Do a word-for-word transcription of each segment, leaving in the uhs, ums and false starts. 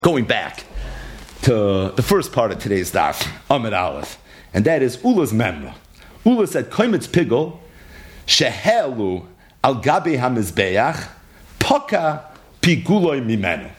Going back to the first part of today's daf, Amid Aleph, and that is Ula's memra. Ula said, Koimitz pigel, shehelu al gabi hamizbeach, poka piguloi mimenu.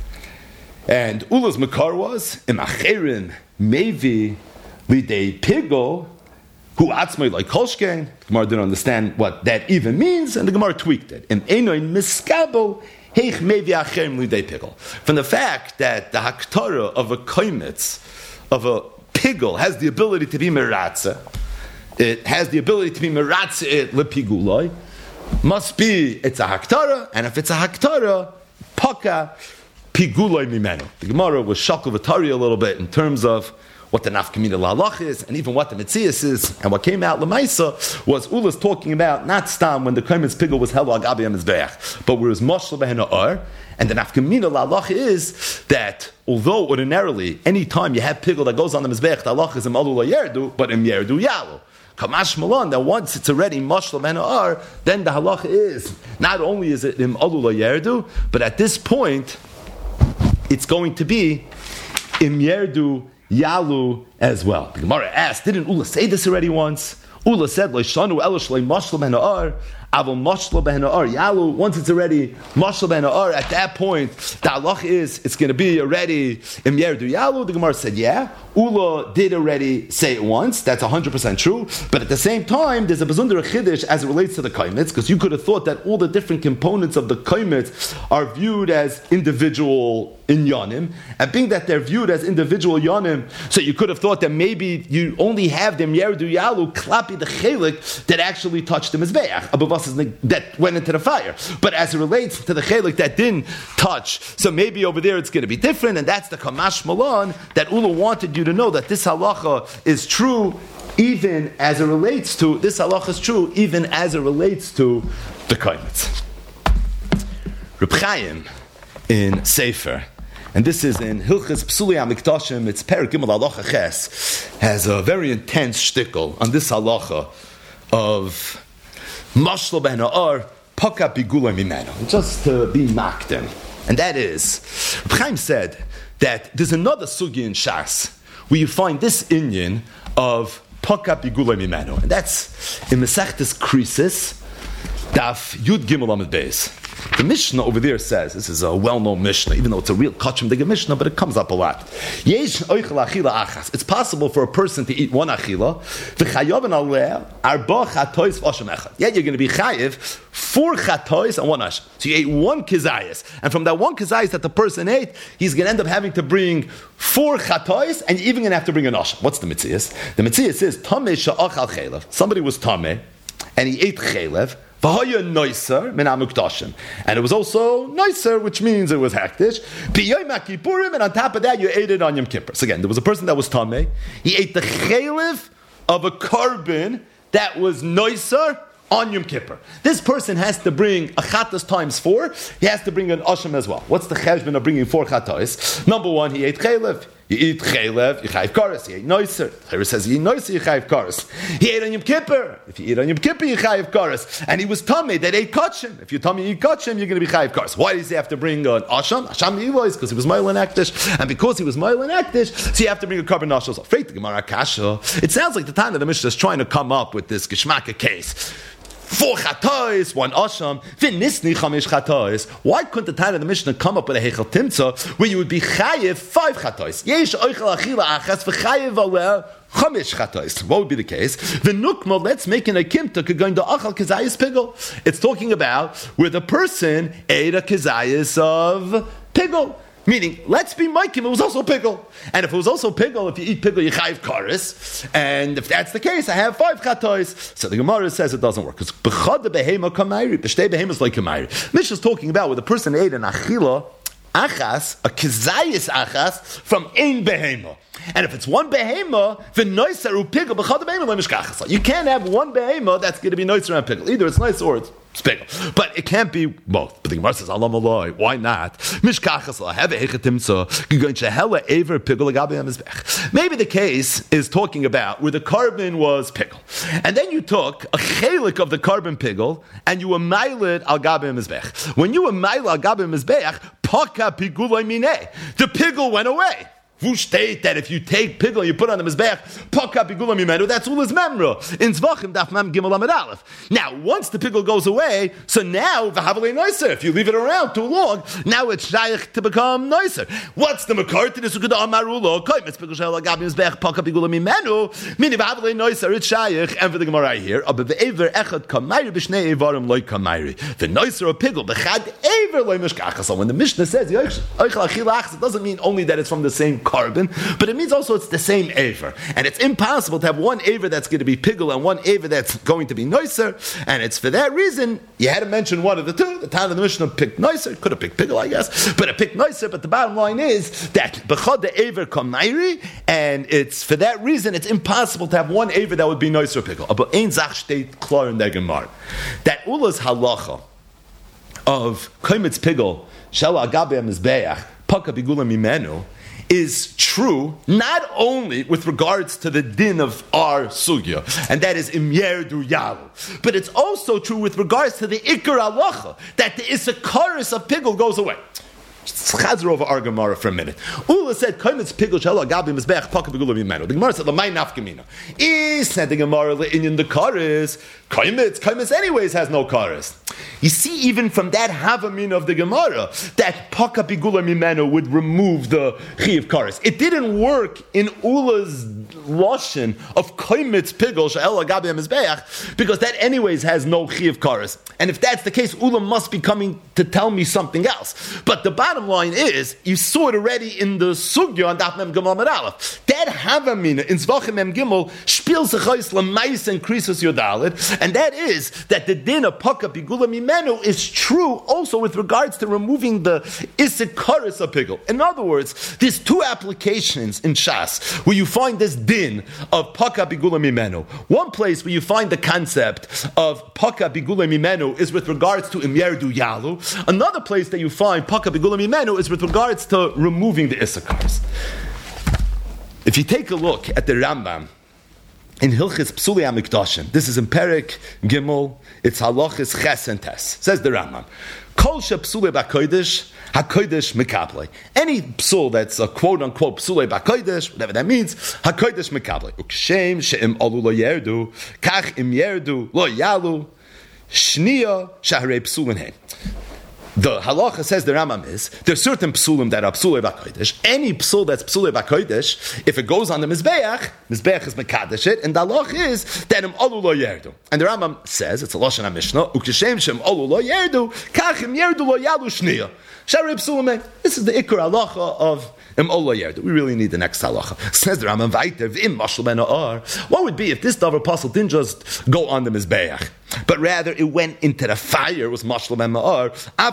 And Ula's makar was, imacherin mevi lidei pigel, who atzmai like kolshkein. The Gemara didn't understand what that even means, and the Gemara tweaked it. Im enoin miskabo, heich mevi acherim lidei pigel. From the fact that the haktara of a koimitz, of a pigel, has the ability to be meratze, it has the ability to be meratze it lepiguloi, must be, it's a haktara, and if it's a haktara, paka piguloi mimenu. The Gemara was shakal v'tari a little bit in terms of what the nafkamina la'alach is, and even what the metzias is, and what came out lemaisa was Ula's talking about not stam when the koimitz pigel was held agabi hamizbeach, but whereas moshel behena ar, and the nafkamina la'alach is that although ordinarily any time you have pigel that goes on the mizbeach, the halach is im alu yerdu, but im yerdu yalu. Kamash malon, that once it's already moshel behena ar, then the halach is not only is it im alu yerdu, but at this point it's going to be im yerdu Yalu as well. The Gemara asked, didn't Ula say this already once? Ula said, Leishanu elish le mashla ben ha'ar, avol mashla ben ha'ar. Yalu, once it's already mashla ben ha'ar, at that point, the halach is, it's going to be already im yerdu yalu. The Gemara said, yeah. Ula did already say it once. That's one hundred percent true. But at the same time, there's a bezunder chiddush as it relates to the kaimitz, because you could have thought that all the different components of the kaimitz are viewed as individual inyanim, and being that they're viewed as individual yanim, so you could have thought that maybe you only have them yerdu yalu klapi the chelik that actually touched the mizbeach, abavas that went into the fire. But as it relates to the chelik that didn't touch, so maybe over there it's going to be different, and that's the kamash malon that Ula wanted you to know that this halacha is true even as it relates to, this halacha is true even as it relates to the kaimitz. Reb Chaim in Sefer, and this is in Hilchas Psuli HaMikdashim, it's Perek Gimel Halacha Ches, has a very intense shtickle on this halacha of Mashlo ben ha'ar, Paka Pigula Mimenu, just to be makdim. And that is, Reb Chaim said that there's another sugi in Shas where you find this inyan of Paka Pigula Mimenu, and that's in Mesechtes Krisis, Daf Yud Gimel Amud Beis. The Mishnah over there says, this is a well-known Mishnah, even though it's a real kachim dega Mishnah, but it comes up a lot. Yesh oichel achila achas. It's possible for a person to eat one achila, v'chayav and aleh, arba chatois v'ashem echad. Yet you're going to be chayiv four chatois and one ashem. So you ate one kizayis, and from that one kizayis that the person ate, he's going to end up having to bring four chatois, and you're even going to have to bring an ashem. What's the mitzias? The mitzias is, tameh sha'achal chelev. Somebody was tameh, and he ate chelev, and it was also nicer, which means it was hektish. And on top of that, you ate it on Yom Kippur. So again, there was a person that was tameh. He ate the chelev of a carbon that was nicer on Yom Kippur. This person has to bring a chatas times four. He has to bring an asham as well. What's the cheshbon of bringing four chatas? Number one, he ate chelev. You eat chelev, you chayiv kares. He ate noiser. Chayr says he ate noiser, you chayiv kares. He ate on Yom Kippur. If you eat on Yom Kippur, you chayiv kares. And he was tummy that ate kachim. If you tummy eat kachim, you're going to be chayiv kares. Why does he have to bring an asham? Asham yivois because he was mile and akdish, and because he was mile and akdish, so you have to bring a carbon asham. Afraid the Gemara kasha. It sounds like the time that the Mishnah is trying to come up with this geshmaka case. Four chatois, one asham, v'nisni chamish chatois. Why couldn't the Tana of the Mishnah come up with a hechel timtza where you would be chayiv five chatois? Yesh oichel achila achas v'chayiv aleh chamish chatois. What would be the case? V'nukma, let's make an akimta k'goin da'achal kizayis pigel. It's talking about where the person ate a kizayis of pigel. Meaning, let's be Maikim, it was also pigel. And if it was also pigel, if you eat pigel, you chayiv karis. And if that's the case, I have five chatois. So the Gemara says it doesn't work. Because b'chad behema kamayri, b'shtei behemas like kamayri. Mishnah is talking about where the person ate an achila, achas, a kizayis achas, from ein behema. And if it's one behema, the noiser u pigel, b'chad behema lemishkachas. You can't have one behema that's going to be noiser and pigel. Either it's nice or it's pigel. But it can't be both. But the Gemara says, Alam aloi, why not? Mishkachas la have a hechetimtza, going to hella aver pigel agabe amizbech. Maybe the case is talking about where the carbon was pigel. And then you took a chelik of the carbon pigel and you amailed al gabe amizbech. When you amailed al gabe amizbech, Paka pigula mine. The pigul went away. Who state that if you take pigul and you put on the mizbeach, paka pigula mimenu, that's ulas memra. In Zvachim daf mem gimel amid aleph. Now, once the pigul goes away, so now v'havalei noiser. If you leave it around too long, now it's shaykh to become noiser. What's the makar to this? Ukada amarulo koymetz pigul shel agav mizbeach paka pigula mimenu. Meaning v'havalei noiser it's shaykh. And for the gemara here, aber ve'ever echad kamayri b'shnei evarim loy kamayri. The noiser of pigul b'chad ever loy mishkachas. So when the Mishnah says yoichel achilachs, it doesn't mean only that it's from the same carbon, but it means also it's the same aver. And it's impossible to have one aver that's going to be pigul and one aver that's going to be noiser. And it's for that reason you had to mention one of the two. The time of the Mishnah picked noiser, could have picked pigul, I guess, but it picked noiser. But the bottom line is that b'chad the aver kamairi, and it's for that reason it's impossible to have one aver that would be noiser pigul. But ein zach steht klar in der Gemara that ula's halacha of koimetz pigul shel agabe mizbeach paka bigula mimenu is true not only with regards to the din of our sugya, and that is im yerdu yalu, but it's also true with regards to the ikar halacha, that the isakaris of pigul goes away. Chazer over our Gemara for a minute. Ula said, "Koimetz pigul shelo agabi mizbeach paka pigula mimenu." The Gemara said, "Lamay nafkamina." He said the Gemara le'inyan the kares. Koimetz, koimetz anyways has no kares. You see, even from that havamina of the Gemara, that paka pigula mimenu would remove the chi of kares. It didn't work in Ula's lashon of koimetz pigul shelo agabi mizbeach because that anyways has no chi of kares. And if that's the case, Ula must be coming to tell me something else. But the bottom line is, you saw it already in the sugya on Daf Mem Gimel Amud Aleph. That havamina in Zvachim Mem Gimel spiels sechais lemais and krisus yodalit, and that is that the din of paka pigula mimenu is true also with regards to removing the isikaris of pigul. In other words, there's two applications in Shas where you find this din of paka pigula mimenu. One place where you find the concept of paka pigula mimenu is with regards to im yerdu yalu. Another place that you find paka pigula mimenu is with regards to removing the isakars. If you take a look at the Rambam in Hilchis Psuli HaMikdashim, this is in Perek Gimel, it's Halachis Ches and Tes. Says the Rambam, Kol she Psuli B'Kodesh, HaKodesh Mekablei. Any psul that's a quote-unquote Psuli B'Kodesh, whatever that means, HaKodesh Mekablei. Ukshem she'im alu lo yerdu, kach im yerdu lo yalu, shniya shaharei psulin hein. The halacha says the Rambam is there's certain psulim that are psulei b'kodesh. Any psul that's psulei b'kodesh, if it goes on the mizbeach, mizbeach is mekadesh it, and the halacha is that im alu lo yerdu. And the Rambam says it's a lashon HaMishnah, uk'shem shem alu lo yerdu, kach im yerdu lo yalu shniya. Sharei psulim. This is the ikar halacha of im alu lo yerdu. We really need the next halacha. Says the Rambam vayter v'im mashal ben ha'ar. What would be if this davar apostle didn't just go on the mizbeach, but rather it went into the fire? It was mashal ben ha'ar.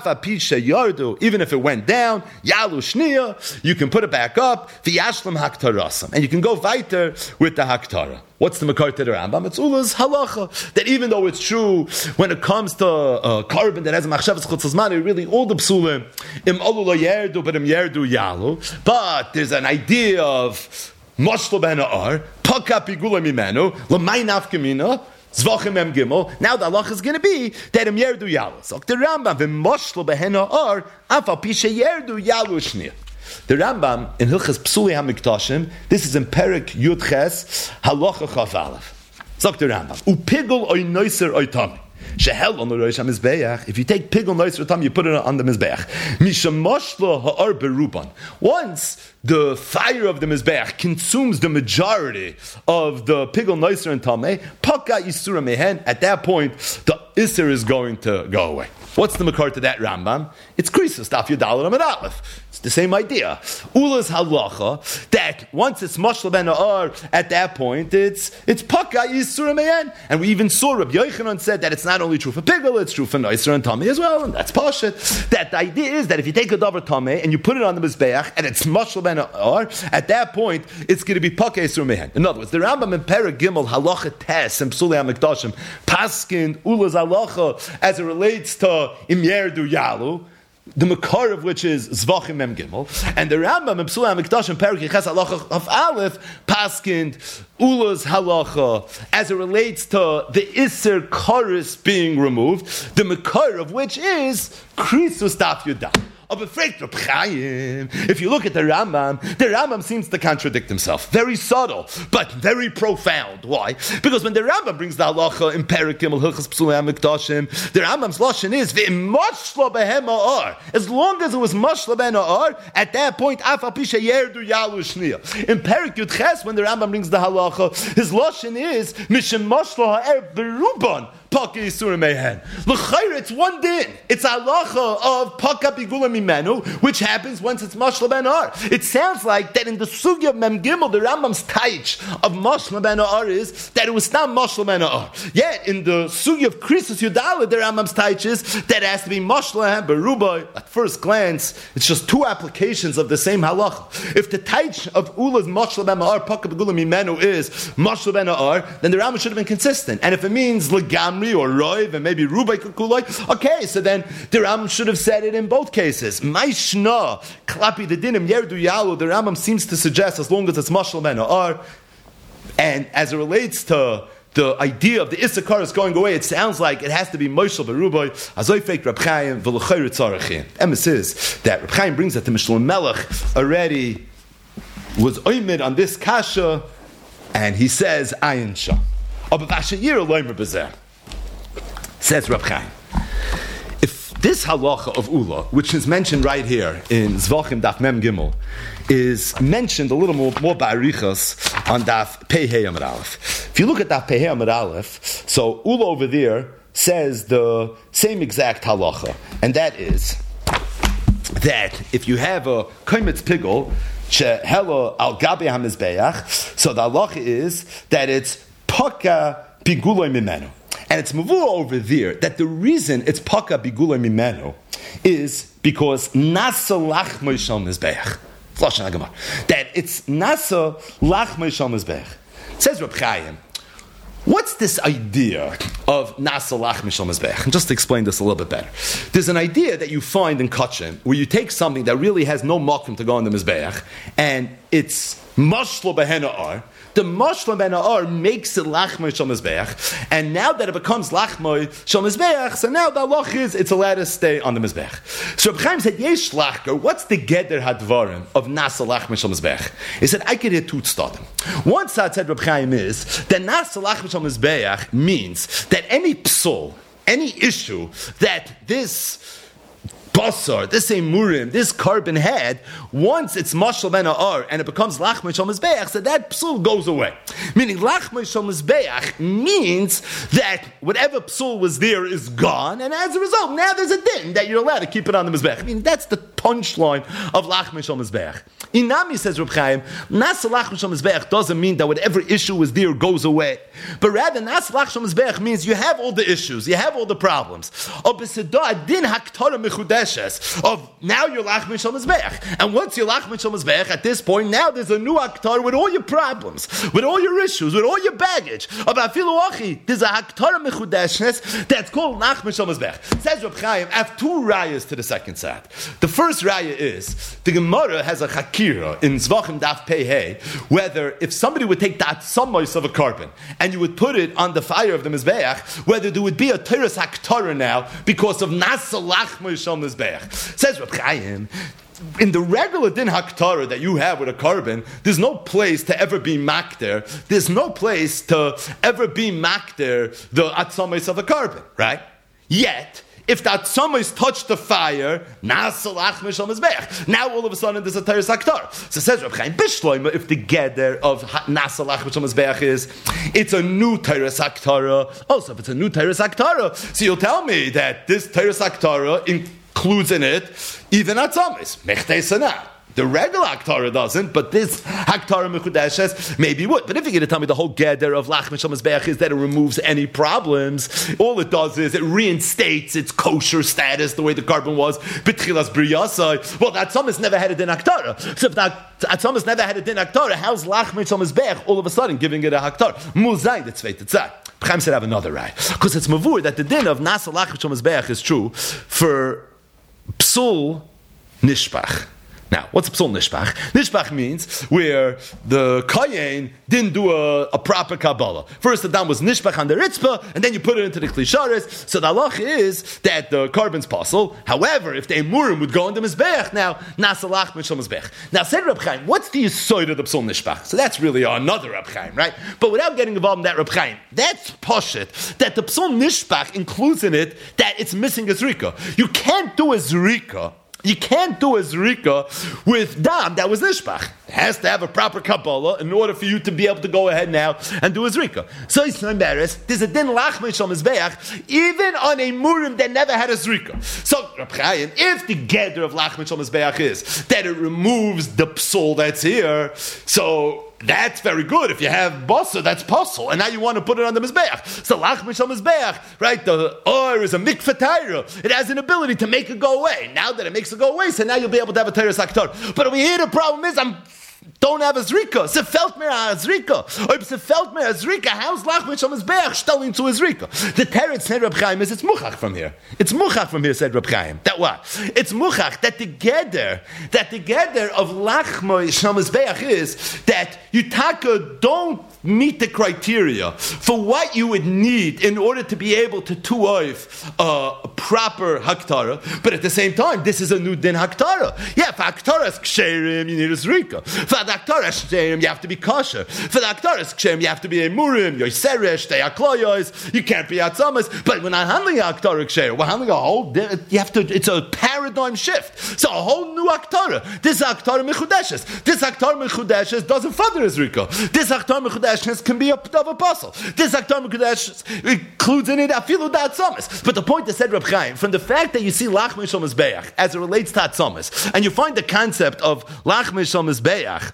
Even if it went down, yalu shniya, you can put it back up, v'yashlam haktarasam, and you can go weiter with the haktara. What's the makar to the Rambam? It's Ula's halacha that even though it's true when it comes to uh, carbon that has a machshavas chutz hazman, really all the psulim im alu lo yerdu, but im yerdu yalu. But there's an idea of mashal ben ha'ar, paka pigula mimenu, l'may nafkamina. Zvachim Mem Gimel. Now the halacha is going to be that im yerdu yalu. So the Rambam v'moshlo behena ar afal pi sheyerdu yalu shniya. The Rambam in Hilchas Psuli HaMikdashim. This is in Perek Yud Ches halacha chaf aleph. So the Rambam upigul oy noiser oy tami. Shehel on the Rosh HaMizbeach. If you take pigul noiser tam, you put it on the mizbeach. Mishamoshlo ha'ar beruban. Once the fire of the mizbeach consumes the majority of the pigul noiser and tameh, paka isura mehen. At that point, the iser is going to go away. What's the makar to that Rambam? It's krisus daf yudal amud aleph. It's the same idea. Ula's halacha that once it's mashal ben ha'ar, at that point it's it's paka yisura meyen. And we even saw Rabbi Yochanan said that it's not only true for pigul, it's true for noiser and tameh as well, and that's pashut. That the idea is that if you take a davar tameh and you put it on the mizbeach and it's mashal ben ha'ar, at that point it's going to be paka yisura meyen. In other words, the Rambam in Perek Gimel halacha tes and Psuli HaMikdashim paskin Ula's halacha as it relates to im yerdu yalu, the makar of which is Zvachim Mem Gimel, and the Rambam in Psuli HaMikdashim Perek Yiches halacha of Aleph paskind Ula's halacha as it relates to the Isser Karis being removed, the makar of which is Krisus Daf Yudah. If you look at the Rambam, the Rambam seems to contradict himself. Very subtle, but very profound. Why? Because when the Rambam brings the halacha in Perikim al-Hilchas Psulei HaMikdashim, the Rambam's lashon is v'imashla behem ha'ar. As long as it was mashla behem ha'ar, at that point, af al pi sheyerdu yalu shniya. In Perik Yud Ches, when the Rambam brings the halacha, his lashon is mishem mashla ha'er beruban. Paka Yisur Mehen. L'chayr, it's one din. It's halacha of Paka Bigula Mimenu, which happens once it's Mashla Ben Ar. It sounds like that in the Sugya of Mem Gimel, the Rambam's taich of Mashla Ben Ar is that it was not Mashla Ben Ar. Yet in the Sugya of Krisus Yudala, the Rambam's taich is that it has to be Mashla Berubai. At first glance, it's just two applications of the same halacha. If the taich of Ula's Mashla Ben Ar, Paka Bigula Mimenu is Mashla Ben Ar, then the Rambam should have been consistent. And if it means Legam or Roiv and maybe Rubai Kukuloi. Okay, so then the Rambam should have said it in both cases. Maishna, Klapi the Dinim, Yerdu Yalu, the Rambam seems to suggest as long as it's Mashal Ben Ar. And as it relates to the idea of the Issachar is going away, it sounds like it has to be Moshel Berubai, Azoy Fake Reb Chaim, V'Lechayr Tzarachin. Emes is that Reb Chaim brings that the Mishlem Melech already was oimid on this kasha, and he says, Ayin Shah. Abavashayir Aloymer Bezer. Says Reb Chaim, if this halacha of Ula, which is mentioned right here in Zvachim Daf Mem Gimel, is mentioned a little more, more ba'arichas on Daf Pei Hei Amud Aleph. If you look at Daf Pei Hei Amud Aleph, so Ula over there says the same exact halacha, and that is that if you have a kaimetz pigel, shehela al gabe hamizbeach, so the halacha is that it's paka piguloi mimenu. And it's mavur over there that the reason it's paka bigula mimenu is because nasa lachmei shal mizbeach. That it's nasa lachmei shal mizbeach. Says Reb Chaim, what's this idea of nasa lachmei shal mizbeach? And just to explain this a little bit better, there's an idea that you find in Kachin where you take something that really has no makom to go on the mizbeach, and it's mashlo behena ar. The mashla ben ha'ar makes it lachmei shal mizbeach, and now that it becomes lachmei shal mizbeach, so now the halach is it's allowed to stay on the mizbeach. So Reb Chaim said, Yesh lachker, what's the geder hadvarim of nasa lachmei shal mizbeach? He said, I could hear two stadim. One side said Reb Chaim is that nasa lachmei shal mizbeach means that any psul, any issue that this basar, this emurim, this carbon had, once it's mashal ben ha'ar and it becomes lachmei shal mizbeach, so that psul goes away. Meaning lachmei shal mizbeach means that whatever psul was there is gone, and as a result, now there's a din that you're allowed to keep it on the mizbeach. I mean, that's the punchline of lachmei shal mizbeach. Inami, says Reb Chaim, nasa lachmei shal mizbeach doesn't mean that whatever issue was there goes away, but rather nasa lachmei shal mizbeach means you have all the issues, you have all the problems. Din haktara mechudeshes of now you're lachmei shal mizbeach, and once you're lachmei shal mizbeach, at this point now there's a new haktar with all your problems, with all your issues, with all your baggage. Of afilu achi, there's a haktara mechudeshes that's called lachmei shal mizbeach. Says Reb Chaim, I have two rayas to the second side. The first raya is the Gemara has a chakira in Zvachim Daf Pei Hei, whether if somebody would take the atzamos of a carbon and you would put it on the fire of the mizbeach, whether there would be a teres haktara now because of nasa lachmei shal mizbeach. Says Reb Chaim, in the regular din haktara that you have with a carbon, there's no place to ever be makder. There's no place to ever be makder the atzamos of a carbon, right? Yet, if that atzamos touched the fire, nasa lachmei shal mizbeach. Now all of a sudden there's a teres haktara. So says Reb Chaim, bishloima, if the geder of nasa lachmei shal mizbeach is it's a new teres haktara. Also, if it's a new teres haktara, so you'll tell me that this teres haktara includes in it even atzamis mechtei sana. The regular haktara doesn't, but this haktara mechudeshes maybe would. But if you're going to tell me the whole geder of lachmei shal mizbeach is that it removes any problems, all it does is it reinstates its kosher status the way the carbon was b'tchilas briyasai. Well, that atzamis never had a din haktara. So if that atzamis never had a din haktara, how's lachmei shal mizbeach all of a sudden giving it a haktara? Muzay the tzvei tetzah. Chaim said I have another right because it's mavur that the din of nasa lachmei shal mizbeach is true for psul nishpach. Now, what's Psul Nishbach? Nishbach means where the Kayin didn't do a, a proper Kabbalah. First, the dam was Nishbach on the Ritzpah, and then you put it into the Kli Sharis. So the halach is that the carbon's possible. However, if the Emurim would go on the Mizbeach, now, Nasalach Mishal Mizbeach. Now, said Reb Chaim, what's the Yisoid of the Psul Nishbach? So that's really another Reb Chaim, right? But without getting involved in that Reb Chaim, that's Poshet, that the Psul Nishbach includes in it that it's missing a Zrika. You can't do a Zrika. You can't do a Zrika with Dam that was Nishbach. It has to have a proper Kabbalah in order for you to be able to go ahead now and do a Zrika. So it's not embarrassed. There's a din lachmei shal mizbeach even on a murim that never had a Zrika. So, Reb Chaim, if the gather of lachmei shal mizbeach is that it removes the psul that's here, so that's very good. If you have basa, that's puzzle, and now you want to put it on the mizbeach. So lachmei shal mizbeach, right? The or is a mikveh taira. It has an ability to make it go away. Now that it makes it go away, so now you'll be able to have a taira saktar. But over here, the problem is I'm. Don't have a Zrika. Se felt mir a Zrika. Ob se felt mir a Zrika, how's lachmei shal mizbeach stelling to a Zrika? The teretz said Reb Chaim is it's muchach from here. It's muchach from here, said Reb Chaim. That what? It's muchach that the gather, that the gather of lachmei shal mizbeach is that you taka don't meet the criteria for what you would need in order to be able to tuoif uh, a proper haktara, but at the same time, this is a new din haktara. Yeah, for haktara is ksherim, you need a zrika. For the haktara is ksherim, you have to be kosher. For the haktara is ksherim, you have to be a murim, yoiseresh, deyakloyos, you can't be atzamas. But we're not handling a haktara ksherim, we're handling a whole, you have to, it's a paradigm shift. So a whole new haktara. This haktara mechudeshes. This haktara mechudeshes doesn't further a zrika. This haktara mechudeshes can be a of apostle. This Aktar Mekudesh includes in it afilu da atzamas. But the point is said Reb Chaim, from the fact that you see lachmei shal mizbeach as it relates to atzamas, and you find the concept of lachmei shal mizbeach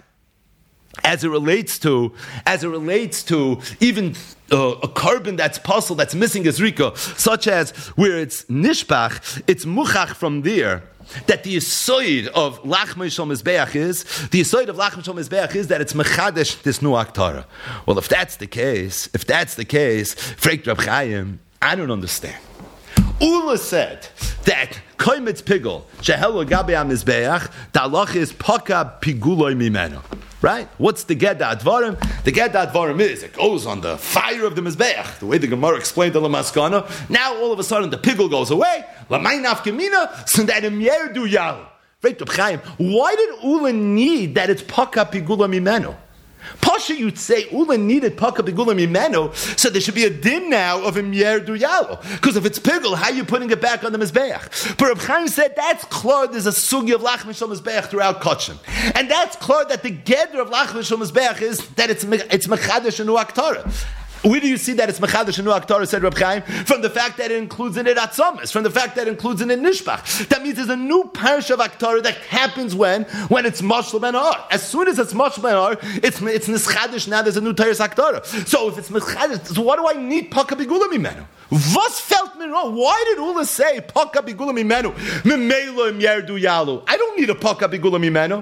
as it relates to, as it relates to even uh, a carbon that's puzzle that's missing a zrika, such as where it's nishbach, it's muchach from there. That the yisoid of lachmei shal mizbeach is, the yisoid of lachmei shal mizbeach is that it's mechadesh this new aktara. Well, if that's the case, if that's the case, fragt Reb Chaim, I don't understand. Ula said that koimetz pigul shehelo gabe hamizbeach, the halach is paka piguloi mimeno. Right? What's the Gedda Advarim? The Gedda Advarim is, it goes on the fire of the Mizbeach. The way the Gemara explained the Lamaskana. Now all of a sudden the pigul goes away. Lamay nafkamina, so that im yerdu yahu. Right, Reb Chaim, why did Ula need that it's paka pigula mimeno? Pasha, you'd say Ula needed paka pigula mimeno, so there should be a din now of im yerdu yalo. Because if it's pigul, how are you putting it back on the mizbeach? But Reb Chaim said that's clear. There's a sugi of lachmei shal mizbeach throughout Kotchim, and that's clear that the gather of lachmei shal mizbeach is that it's it's mechadesh and aktara. Where do you see that it's Mechadash and Aktara, said Reb Chaim? From the fact that it includes in it Atzamas, from the fact that it includes in it Nishbach. That means there's a new parish of Aktara that happens when? When it's Mashal Ben Ar. As soon as it's Mashal Ben Ar, it's, it's Nischadash, now there's a new Teres Aktara. So if it's Nischadash, so what do I need Paka Bigula Mimenu? Was felt me wrong? Why did Ula say Paka Bigula Mimenu? Mimelo Im Yerdu Yalu. I don't need a Paka Bigula Mimenu.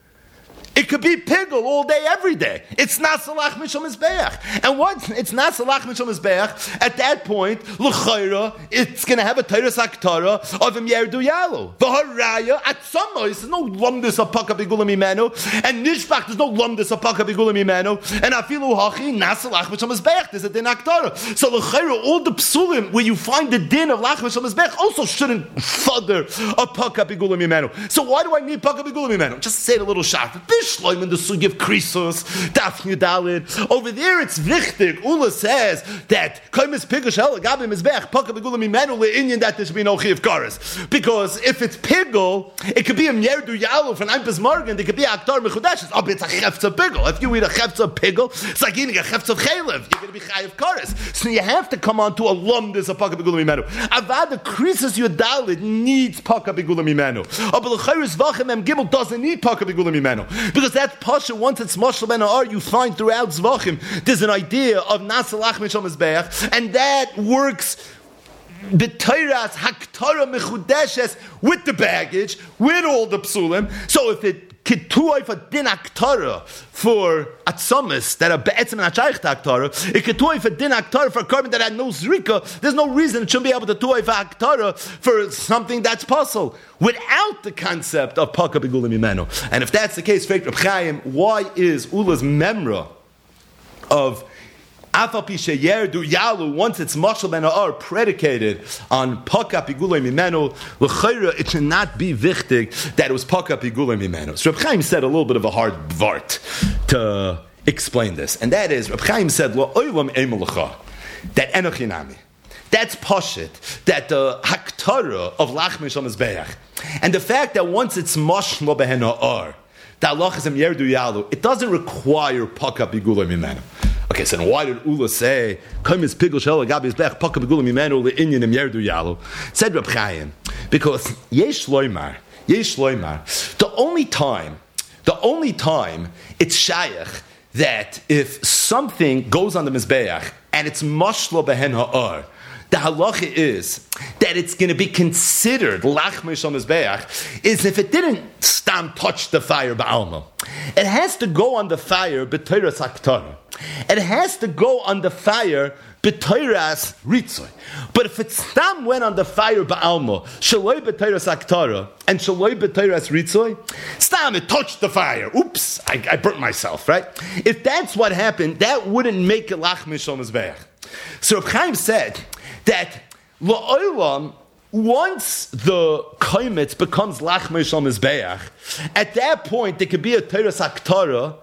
It could be pigul all day, every day. It's not salach mishal mizbeach. And once it's not salach mishal mizbeach, at that point, l'chayra, it's going to have a teiras aktara of im yerdu yalu. V'haraya, at some place, there's no lumdis of paka bigula mimenu, and nishbach, there's no lumdis of paka bigula mimenu, and afilu hachi, not salach mishal mizbeach, there's a din aktara. So l'chayra, all the psulim where you find the din of lach mishal mizbeach also shouldn't further a paka bigula mimenu. So why do I need paka bigula mimenu? Just say it a little sharp. Shloim in the sugi of Krisos, Daf Yudalid. Over there it's wichtig. Ula says that Koimis Pigul Shel Gabim Mizbeach Paka Bigula Mimenu LeInyan that there should be no Chi of Kares. Because if it's Pigul, it could be a Mierdu Yalu from Eimpes Morgan. It could be a Aktar Mechudeshes. Oh, but it's a Chefza Pigul. If you eat a Chefza Pigul, it's like eating a Chefza Chalev. You're going to be Chai of Kares. So you have to come on to a lumdis of Paka Bigula Mimenu. Avad the Krisos Yudalid needs Paka Bigula Mimenu. Oh, but the Chayris Vachem Em Gimel doesn't need Paka Bigula Mimenu. Because that's Pasha, once it's Mashal Ben Ar, you find throughout Zvachim, there's an idea of Nasalach Mishal Mizbeach, and that works b'teiras haktara mechudeshes with the baggage, with all the psulim. So if it kituay for din aktara for atzamis that are be'etzim and achayich aktara. It kituay for din aktara for a carbon that had no zrika. There's no reason it shouldn't be able to tuay for aktara for something that's puzzle without the concept of paka b'gula mimenu. And if that's the case, Reb Chaim, why is Ula's memra of Afal Pishe Yerdu Yalu, once it's Mashal Ben Ha'ar predicated on Paka Pigulei Mimenu, L'chayra, it should not be wichtig that it was Paka Pigulei Mimenu. So Reb Chaim said a little bit of a hard vart to explain this, and that is, Reb Chaim said, Lo'olam Eimelacha, that Enochinami. That's Pashit, that the Haktara of Lachmish on Mizbeach, and the fact that once it's Mashal Ben Ha'ar, that Allah is Yerdu Yalu, it doesn't require Paka Pigulei Mimenu. Okay, so why did Ula say, "Kaimis pigul shel gabi zbech paka begula mimenu leinyan im yerdu yalu"? Said Reb Chaim, because yesh loymar, yesh loymar. The only time, the only time it's shayach that if something goes on the mizbeach and it's mashlo behen ha'ar, the halacha is that it's going to be considered lachmish on mizbeach is if it didn't stam touch the fire ba'alma. It has to go on the fire b'toras haktara. It has to go on the fire b'toras ritzoi. But if it stam went on the fire ba'alma, shaloi b'toras haktara and shaloi b'toras ritzoi, stam it touched the fire. Oops, I, I burnt myself, right? If that's what happened, that wouldn't make it lachmish on mizbeach. So Reb Chaim said that la'olam, once the kaimitz becomes lachmish on mizbeach, at that point there could be a teras haktara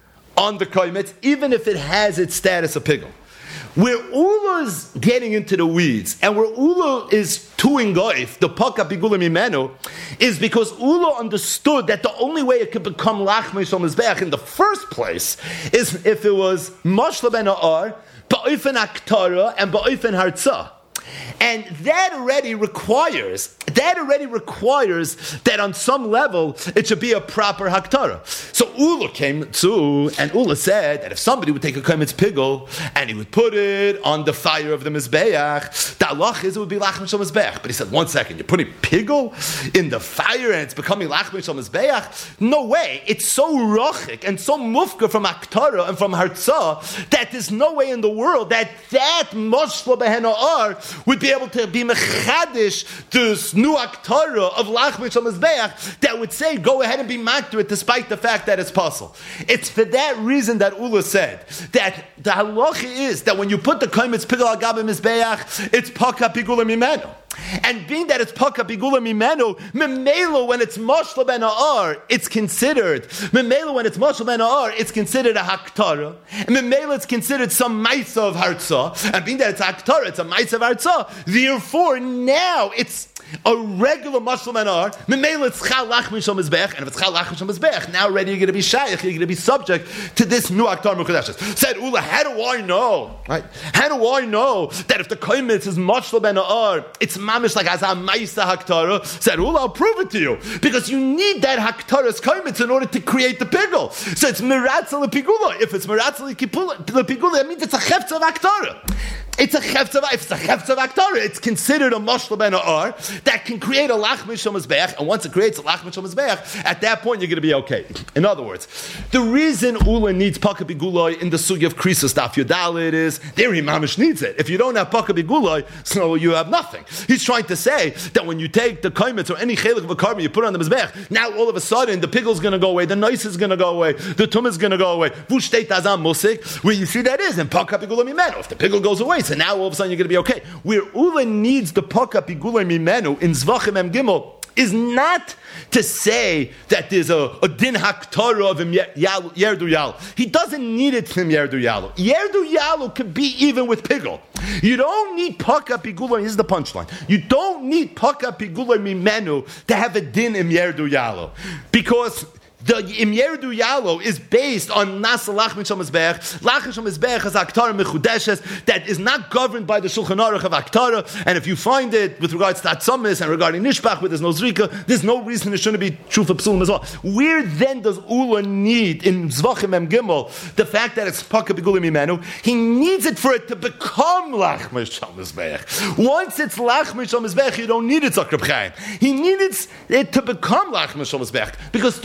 on the kaimitz, even if it has its status of pigul. Where Ula's getting into the weeds, and where Ula is tuing goif, the paka pigula mimenu, is because Ula understood that the only way it could become lachmish on mizbeach in the first place is if it was mashla ben ha'ar, ba'ofen aktara, and ba'ofen hartzah. And that already requires, that already requires that on some level it should be a proper haktara. So Ula came to, and Ula said that if somebody would take a kaimitz pigul and he would put it on the fire of the mizbeach, the halach is it would be lachmish on mizbeach. But he said, one second, you're putting pigul in the fire and it's becoming lachmish on mizbeach? No way. It's so rochik and so mufka from aktara and from hartzah that there's no way in the world that that moshla behen ha'ar would be able to be mechadish this new aktara of lachmish on mizbeach that would say go ahead and be maked to it despite the fact that it's possible. It's for that reason that Ula said that the halacha is that when you put the kaimitz pigul al gabi mizbeach, it's paka pigula mimenu. And being that it's paka pigula mimenu, memelo when it's mashla ben ha'ar, it's considered memelo when it's mashla ben ha'ar, it's considered a haktara, and memelo it's considered some maisa of hartzah. And being that it's a haktara, it's a maisa of hartzah. Therefore, now it's a regular mashal menar, memela it's chal lachmish on mizbeach, and if it's chal lachmish on mizbeach, now already you're going to be shaykh, you're going to be subject to this new aktar mukadeshes. Said Ula, how do I know? Right? How do I know that if the kaimitz is mashal benar, it's mamish like as a ma'isa haktara? Said Ula, I'll prove it to you because you need that haktara's kaimitz in order to create the pigul. So it's miratza lepigula. If it's miratza lepigula, that means it's a chefza of haktara. It's a chefza. If it's a chefza of haktara, it's considered a mashal benar that can create a lachmish on mizbeach, and once it creates a lachmish on mizbeach, at that point you're going to be okay. In other words, the reason Ula needs paka biguloi in the sugi of krisus daf yudalit is there he mamish needs it. If you don't have paka biguloi, so you have nothing. He's trying to say that when you take the kaimitz or any chelik of a carbon, you put it on the mizbeach, now all of a sudden the pigul's going to go away, the noise is going to go away, the tum is going to go away. Vushteit azam musik, where you see that is in paka biguloi mimenu. If the pigul goes away, so now all of a sudden you're going to be okay. Where Ula needs the paka biguloi mimenu in Zvachim Em Gimel is not to say that there's a, a din haktara of him Yerdu Yalu. He doesn't need it from Yerdu Yalu. Yerdu Yalu could be even with pigul. You don't need paka pigula. Here's the punchline. You don't need paka pigula mimenu to have a din im Yerdu Yalu because the Im Yerdu Yalu is based on Nasa Lachmish on Mizbeach. Lachmish on Mizbeach is Aktara Mechudeshes that is not governed by the Shulchan Aruch of Aktara. And if you find it with regards to Atzamis and regarding Nishpach, where there's no Zrika, there's no reason it shouldn't be true for Psulim as well. Where then does Ula need in Zvachim Em Gimel the fact that it's Paka B'Gulim Imenu? He needs it for it to become Lachmish on Mizbeach. Once it's Lachmish on Mizbeach, you don't need it, Zakrab Chaim. He needs it to become Lachmish on Mizbeach because the way it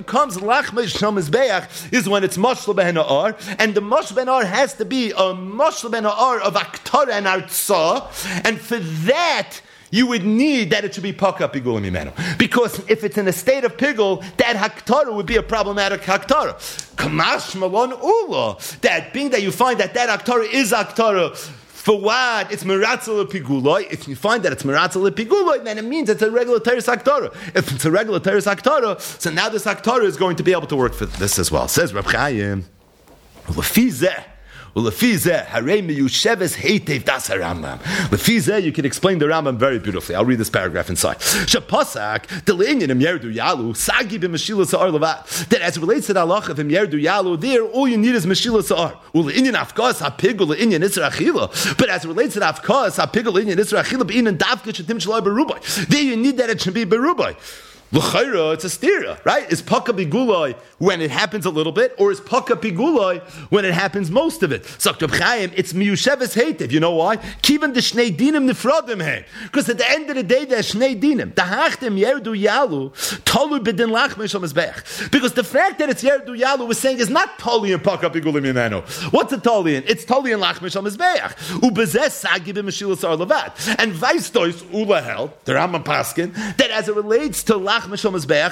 becomes lachma shel mizbeach is when it's mashal ben ha'ar, and the mashal ben ha'ar has to be a mashal ben ha'ar of aktara and artzah, and for that you would need that it should be paka pigul mimenu. Because if it's in a state of pigul, that haktara would be a problematic haktara. Kamash malon ula. That being that you find that that haktara is haktara, for what? It's meratzel piguloi. If you find that it's meratzel piguloi, then it means it's a regular teres haktara. If it's a regular teres haktara, so now this haktara is going to be able to work for this as well. Says Reb Chaim, Lefizeh. Lefizeh, harei miyusheves heitev das Rambam. Lefizeh, you can explain the Rambam very beautifully. I'll read this paragraph inside. Shapasak, delinyan im yerdu yalu, sagi b'meshila sa'ar levat. That as it relates to the halacha of im yerdu yalu, there all you need is meshila sa'ar. U'le'inyan afkas ha'pigul le'inyan isra achila. But as it relates to the afkas ha'pigul le'inyan isra achila, b'inan davka shetim shalai berubai. There you need that it should be berubai. L'chayra, it's a stira, right? Is paka biguloi when it happens a little bit, or is paka biguloi when it happens most of it? So Chaim, it's miyusheves heitev. You know why? Kivan the shnei dinim nifradim he. Because at the end of the day, there's shnei dinim. Tahachtem yerdu yalu tolu bedin lachme shel mizbeach. Because the fact that it's yerdu yalu was saying is not toli and paka bigulim imenu. What's a toli in? It's toli and lachme shel mizbeach. Ubezeh sagi b'meshilas ar levat. And vaistois ulahel the Rambam paskin that as it relates to lach that's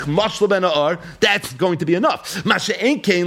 going to be enough. But as it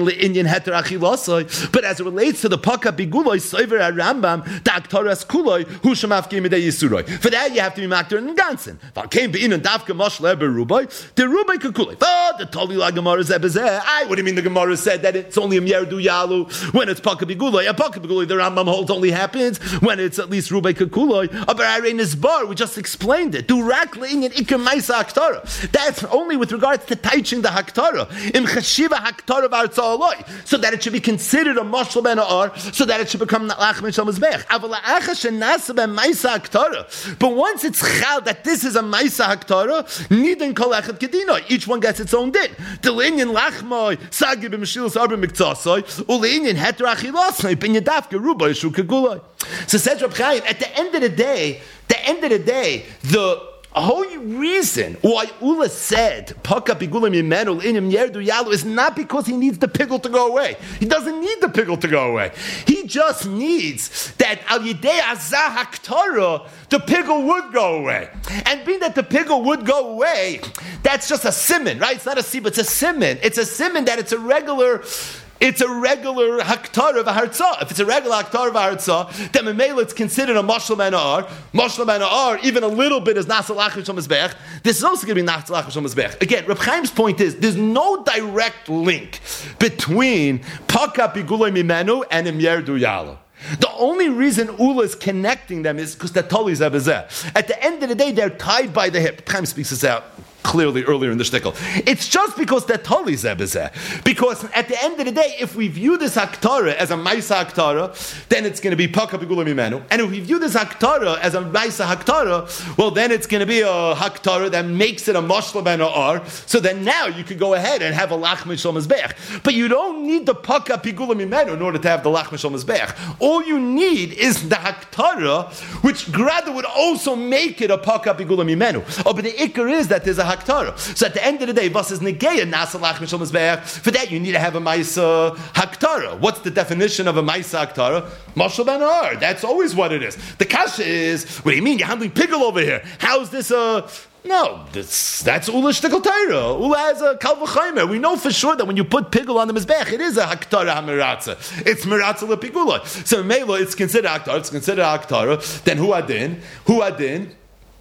relates to the paka biguloi soiver Rambam, the aktaras kuloi hu shemafki midei yisuroi. For that you have to be makter in ganzen. Came bein and davka mashle berubai. The rubai kakuloi. Oh, the toli la gemara zebezeh. I. What do you mean the gemara said that it's only a yerdu yalu when it's paka biguloi? A paka biguloi the Rambam holds only happens when it's at least rubai kakuloi. Aber arein is bar. We just explained it. Do rak lein and ikam maisa aktara. That's only with regards to teaching the haktara. Im chashiva haktara v'artzah, so that it should be considered a mashal ben ha'ar, so that it should become lachmin shel mizbeach. Aval ha'acha shenasa ben maisa haktara. But once it's chal that this is a maisa haktara, nidin kol echad kedino. Each one gets its own din. Delinyan lachmoi sagi b'meshilas arba miktsasoi ulinyan heter achilasoi bin yadavke ruba yishu keguloi. So says Reb Chaim, at the end of the day, the end of the day, the The whole reason why Ula said Paka Pigulim Yimenul Inim Yerdu Yalu is not because he needs the pigul to go away. He doesn't need the pigul to go away. He just needs that Al Yidei Azah Haktara, the pigul would go away. And being that the pigul would go away, that's just a siman, right? It's not a sib, it's a siman. It's a siman that it's a regular. It's a regular haktara of a hartzah. If it's a regular haktara of a hartzah, then memela it's considered a mashal ben ha'ar. Mashal ben ha'ar, even a little bit is nasal lachim shel mizbeach. This is also going to be nasal lachim shel mizbeach. Again, Reb Chaim's point is there's no direct link between paka piguloi mimenu and im yerdu yalu. The only reason Ula is connecting them is because they're totally zebezeh. At the end of the day, they're tied by the hip. Chaim speaks this out clearly earlier in the shtickle. It's just because they're totally zebezeh. Because at the end of the day, if we view this haktara as a maisa haktara, then it's going to be paka pigula mimenu. And if we view this haktara as a maisa haktara, well, then it's going to be a haktara that makes it a mashla ben ha'ar. So then now you could go ahead and have a lachmin shel mizbeach. But you don't need the paka pigula mimenu in order to have the lachmin shel mizbeach. All you need is the haktara, which rather would also make it a paka pigula mimenu. Oh, but the ikar is that there's a haktara. So at the end of the day, vas is negeya nasa lachmin shel mizbeach. For that, you need to have a maisa haktara. What's the definition of a maisa haktara? Mashal ben ha'ar. That's always what it is. The kasha is, what do you mean? You're handling pigul over here. How is this a... No, that's, that's Ula shtickle Torah. Ula has a kal v'chaymer. We know for sure that when you put pigul on the mizbech, it is a haktara hamiratza. It's miratza lepigula. So mela, it's considered haktara. It's considered haktara. Then hu adin, hu adin.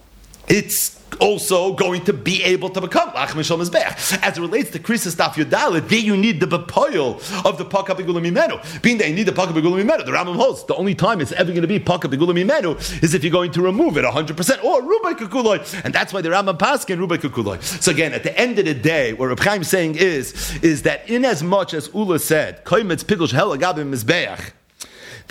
It's also going to be able to become lachmin shel mizbech. As it relates to Krisis Daf Yudalet, there you need the bepoil of the paka b'gulam imenu. Being that you need the paka b'gulam imenu, the Rambam holds the only time it's ever going to be paka b'gulam imenu is if you're going to remove it one hundred percent or rubai kukuloi, and that's why the Rambam paskin rubai kukuloi. So again, at the end of the day, what Reb Chaim is saying is is that in as much as Ula said, koimetz pigul shehel agabim mizbeach,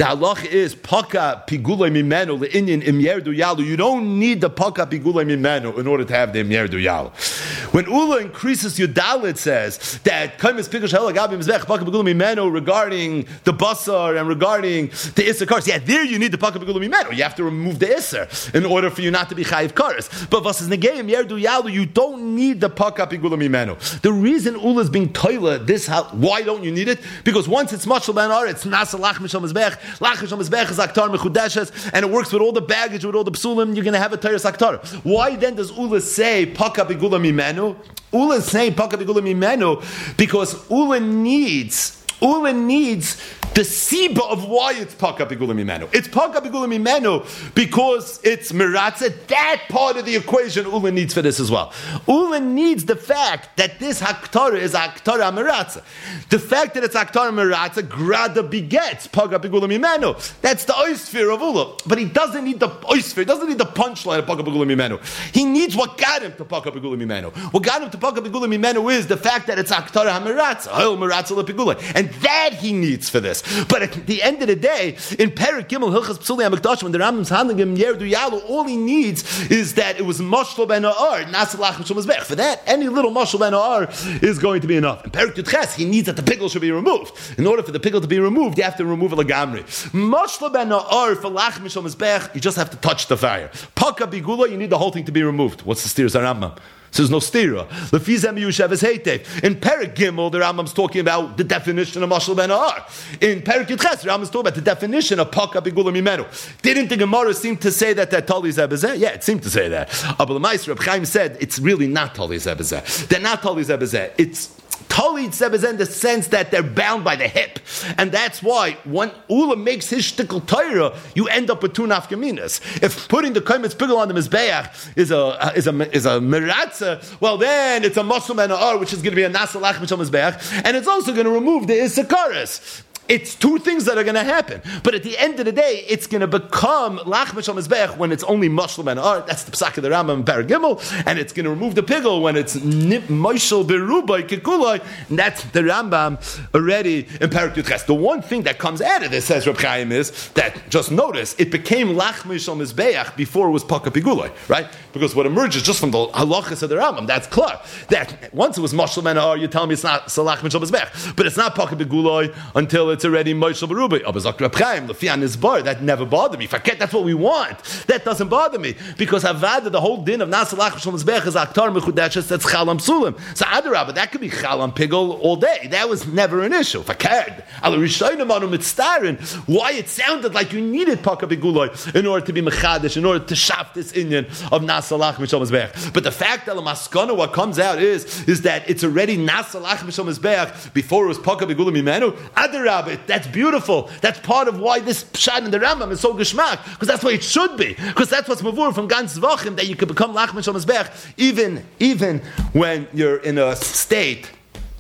The halacha is paka pigulay mimenu le'inyan im yerdu yalu. You don't need the paka pigulay mimenu in order to have the im yerdu yalu. When Ula increases Yudal, it says that kaimis pigush helagabi mizbech paka pigulay mimenu regarding the basar and regarding the isser kares. Yeah, there you need the paka pigulay mimenu. You have to remove the isser in order for you not to be chayiv kares. But vasas negayim yerdu yalu, you don't need the paka pigulay mimenu. The reason Ula is being toila this, why don't you need it? Because once it's mashal ben ar, it's nasa lach mishal mizbech. Lach mishal mizbech is aktar mechudeshes, and it works with all the baggage, with all the psulim. You're going to have a tayras aktar. Why then does Ula say paka pigula mimenu? Ula is saying paka pigula mimenu because Ula needs Ula needs the siba of why it's paka pigula mimenu. It's paka pigula mimenu because it's miratza. That part of the equation Ula needs for this as well. Ula needs the fact that this haktara is haktara miratza. The fact that it's haktara miratza, grada begets paka pigula mimenu. That's the oisfir of Ula. But he doesn't need the oisfir. He doesn't need the punchline of paka pigula mimenu. He needs what got him to paka pigula mimenu. What got him to paka pigula mimenu is the fact that it's haktara miratza. Ha'il miratza lepigula. And that he needs for this. But at the end of the day, in Perik Gimel Hilchas Psuli HaMikdash, when the Rambam's handling him Yerdu Yalu, all he needs is that it was Mashal Ben Ha'ar, Nasalach Mishal Mizbech. For that, any little Mashal Ben Ha'ar is going to be enough. In Perik Yudches, he needs that the pickle should be removed. In order for the pickle to be removed, you have to remove a Lagamri. Mashal Ben Ha'ar for Lach Mishal Mizbech, you just have to touch the fire. Paka Bigula, you need the whole thing to be removed. What's the steers of Rambam? So there's no stira. Lefizem Yushev is Heitev. In Perik Gimel, the Rambam's talking about the definition of Mashal Ben Ha'ar. In Perik Yudches, the Rambam's talking about the definition of Paka Bigula Mimenu. Didn't the Gemara seem to say that that Tali Zebezeh? Yeah, it seemed to say that. Abul Ma'is Reb Chaim said it's really not Tali Zebezeh. They're not Tali Zebezeh. It's Tali Zebezeh in the sense that they're bound by the hip. And that's why when Ula makes his shtickle Torah, you end up with two nafkaminas. If putting the Kaimitz Pigel on the Mizbeach is a is a is a miratza, well then it's a Mashal Ben Ha'ar, which is going to be a Nasalach Mishal Mizbeach, and it's also going to remove the Issakaris. It's two things that are going to happen. But at the end of the day, it's going to become Lach Mishal Mizbech when it's only Mashal Ben Ha'ar. That's the Psak of the Rambam in Parag Gimel. And it's going to remove the pigel when it's Nip Moshel Berubai Kikulai. And that's the Rambam already in Parag Yudches. The one thing that comes out of this, says Reb Chaim, is that, just notice, it became Lach Mishal Mizbech before it was Paka Pigulai, right? Because what emerges just from the halachas of the Rambam, that's clear. That once it was Mashal Ben Ha'ar, you tell me it's not Salach Mishal Mizbech. But it's not Paka Pigulai until it's already Moshel Berubai. Abazak Reb Chaim, Lefian Nizbar, that never bothered me. Forget that's what we want. That doesn't bother me. Because Havada, the whole din of Nasalach Mishal Mizbech is Aktar Mechudeshes, that's Chalam Sulim. So Adarabah, that could be Chalam Pigel all day. That was never an issue. Forget. Al Rishayim Anu Mitztarin, why it sounded like you needed Paka Pigulai in order to be Mechadish, in order to shaf this Inyan of Nasalach Mishal Mizbech. But the fact that Lamaskana, what comes out is, is that it's already Nasalach Mishal Mizbech before it was Paka Pigulai Mimenu. Adarabah, that's beautiful. That's part of why this Pshat in the Rambam is so geschmack, because that's why it should be. Because that's what's mavur from Gans Vachim, that you can become Lach Mishal Mizbech even, even when you're in a state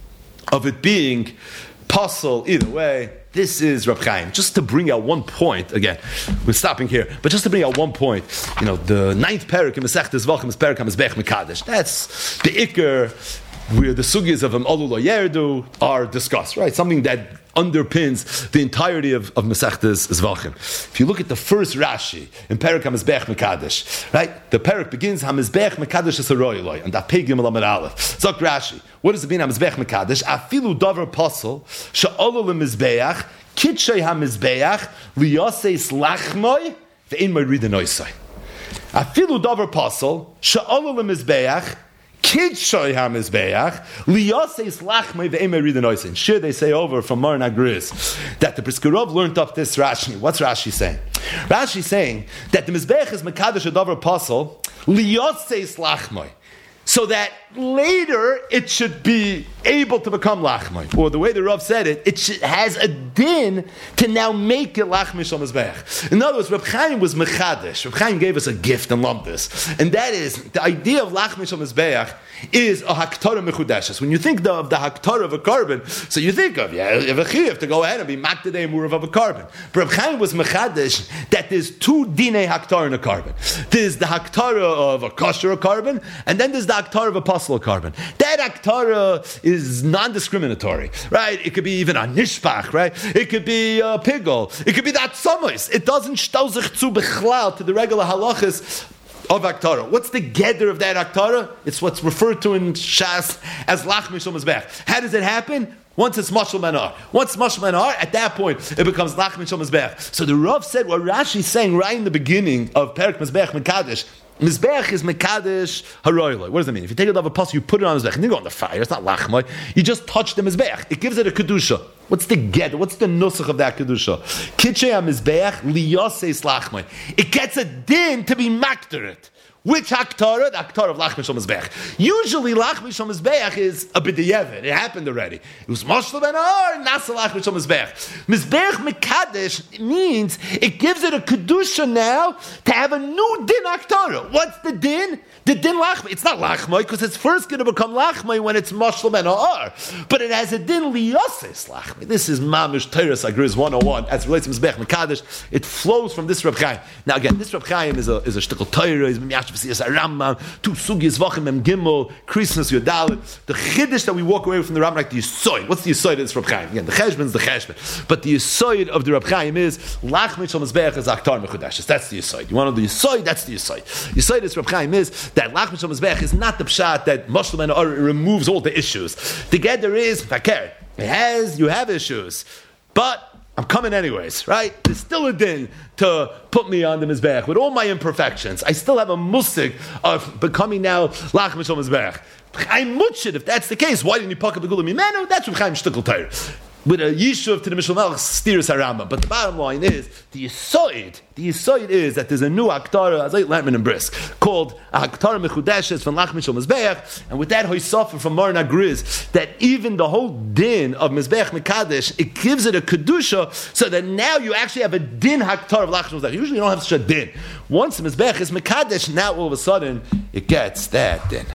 of it being puzzle. Either way, this is Reb Chaim. Just to bring out one point, again, we're stopping here, but just to bring out one point, you know, the ninth parak in Masechtas Vachim is Parak HaMizbech Mekadesh. That's the Iker, where the sugyas of an Olu Lo Yerdu are discussed, right? Something that underpins the entirety of, of Masechtas Zvachim. If you look at the first Rashi in Perek HaMizbech Mekadesh, right? The Perek begins HaMizbech Mekadesh Esaroiloi, and that Pegim Elamad Aleph. Zok Rashi, what does it mean HaMizbech Mekadesh? Afilu Dover Pasel She'olu LeMizbeach Kitshei HaMizbeach Liyoseis Lachmoi Ve'in Moi Rida Noisai. Afilu Dover Pasel She'olu LeMizbeach Kidshoy HaMizbeach Liyoseis Lachmei Ve'emei Rida Noisin. Sure, they say over from Mar Nagris that the Briskerov learned up this Rashi. What's Rashi saying? Rashi saying that the Mizbeach is Mekadosh Adavar Pasal Liyoseis Lachmei, so that later it should be able to become lachmai. Or the way the Rav said it, it should, has a din to now make it lachmai shal mizbeach. In other words, Reb Chaim was mechadesh. Reb Chaim gave us a gift and loved this. And that is, the idea of lachmai shal mizbeach is a haktara mechudeshes. When you think of the haktara of a carbon, so you think of, yeah, you have a chiyuv to go ahead and be maktadei murav of a carbon. But Reb Chaim was mechadesh that there's two dinei haktara in a carbon. There's the haktara of a kosher carbon, and then there's the Aktar of a Apostle carbon. That Aktar is non-discriminatory, right? It could be even a Nishpach, right? It could be a Pigol. It could be that Somos. It doesn't shtel sich zu bechlal to the regular halachas of Aktara. What's the gather of that Aktara? It's what's referred to in Shas as Lach Mishal Mizbech. How does it happen? Once it's Mashal Manar. Once Mashal Manar, at that point, it becomes Lach Mishal Mizbech. So the Rav said what Rashi is saying right in the beginning of Perek Mizbech Mekadesh. Mizbech is Mekadesh Haroyle. What does that mean? If you take it off a puzzle, you put it on Mizbech, and you go on the fire. It's not Lachmai. You just touch the Mizbech. It gives it a Kedusha. What's the get? What's the nusach of that Kedusha? Kitchei HaMizbech liyoseis Lachmai. It gets a din to be maktaret. Which Haktara? The Haktara of Lach Mishal Mizbech. Usually Lach Mishal Mizbech is a b'diyevet. It happened already. It was Mashal Ben Ar, Nasa Lach Mishal Mizbech. Mizbech Mekadesh means it gives it a Kedusha now to have a new din Haktara. What's the din? The din Lachmai. It's not Lachmai because it's first going to become Lachmai when it's Mashal Ben Ar. But it has a din liyoses Lachmai. This is Mamish Teres Agriz one oh one as it relates to Mizbech Mekadesh. It flows from this Reb Chaim. Now again, this Reb Chaim is a, is a shtickle Torah, is V'siyas Rambam, two sugiyas v'achim em gimel, Christmas yodalit. The chiddush that we walk away from the Rambam like the yisoid. What's the yisoid of this Reb Chaim? Again, the cheshbon is the cheshbon, but the yisoid of the Reb Chaim is lach mishal mizbeach is aktar mechudeshes. That's the yisoid. You want to know the yisoid? That's the yisoid. Yisoid of this Reb Chaim is that lach mishal mizbeach is not the pshat that mashal ben or removes all the issues. Together is fakir. It has you have issues, but I'm coming anyways, right? There's still a din to put me on the Mizbech with all my imperfections. I still have a musig of becoming now Lach Mishal Mizbech. I'm mutchid if that's the case. Why didn't you puck up the Gula Mimenu? That's what Chaim Shtickle Torah. With a Yishuv to the Mishal Melech steers Harambam. But the bottom line is, the Yisoid, the Yisoid is that there's a new Aktara, as I Latman and Brisk, called Aktara Mechudeshes from Lach Mishal Mizbeach, and with that he suffer from Marna Griz, that even the whole din of Mizbeach Mekadesh, it gives it a Kedusha, so that now you actually have a din Aktara of Lach Mishal Mizbeach. Usually you don't have such a din. Once the Mizbeach is Mekadesh, now all of a sudden, it gets that din.